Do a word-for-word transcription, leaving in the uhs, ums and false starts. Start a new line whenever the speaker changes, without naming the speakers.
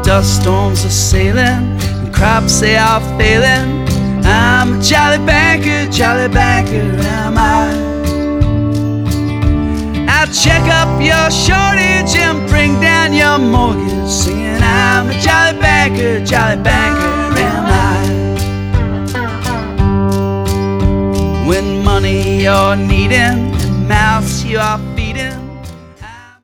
dust storms are sailing and crops they are failing, I'm a jolly banker, jolly banker am I. I'll check up your shortage and bring down your mortgage, singing I'm a jolly banker, jolly banker am I. When money you're needing and mouths you are